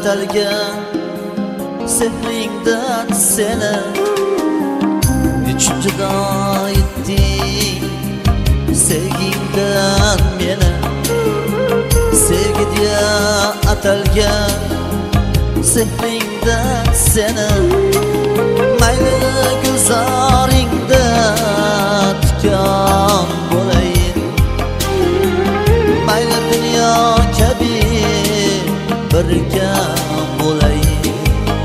atalgan sehringdan seni nechun judo etding sevgingdan meni sevgi deya atalgan sehringdan seni mayli guzaringda tikan bo'layin mayli dunyo kabi birga bo'layin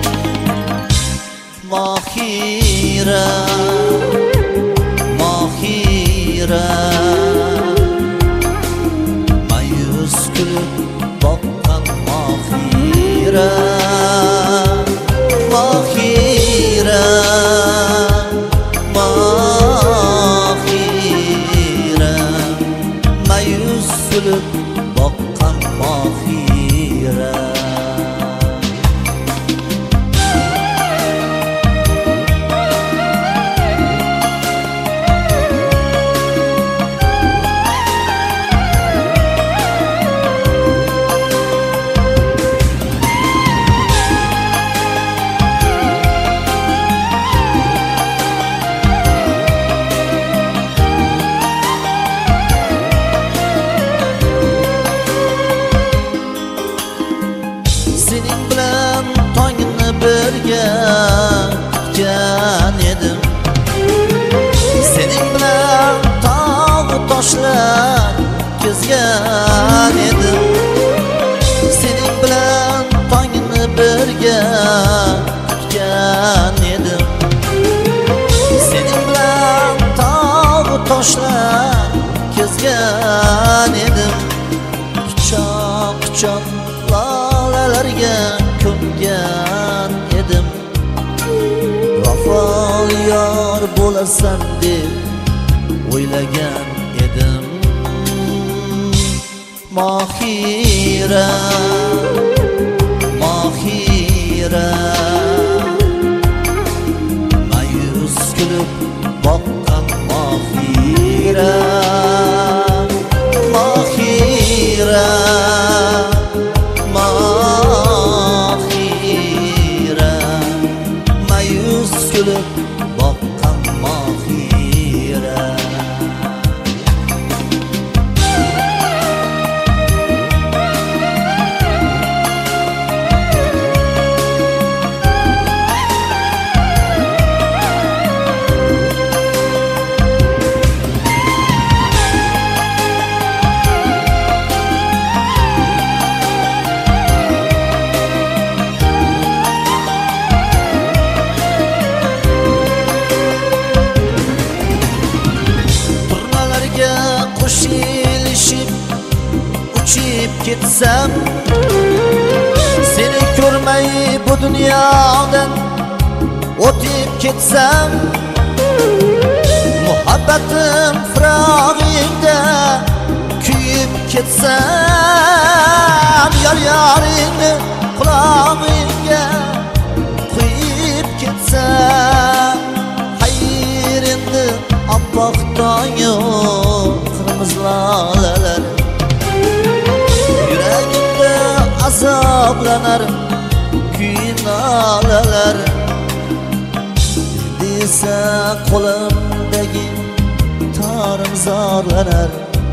Mahira Mahira mayus kulib boqqan Mahira Mahira Mahira mayus kulib boqqan Mahira sening bilan tongni birga kutgan edim sening bilan tog' toshlar kezgan edim sening bilan tongni birga kutgan edim sening bilan tog' toshlar kezgan edim quchoq quchoq lolalarga ko'ngan edim vafoli yor bo'lasan deb o'ylagan edim Mahira Mahira mayus kulib boqqan Mahira Mahira Mahira mayus kulib boqqan Mahira qo'shilishib uchib ketsam seni ko'rmay bu dunyodan o'tib ketsam muhabbatim firog'ingda kuyib ketsam yoringni qulog'ingga quyib ketsam xayr endi oppoq tongyu qirmiz lolalar yuragimda azoblanar kuy nolalar desa qo'limdagi torim zorlanar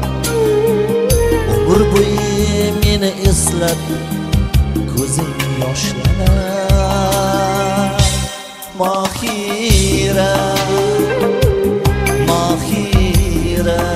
umr bo'yi meni eslab ko'zing yoshlanar Mahira Mahira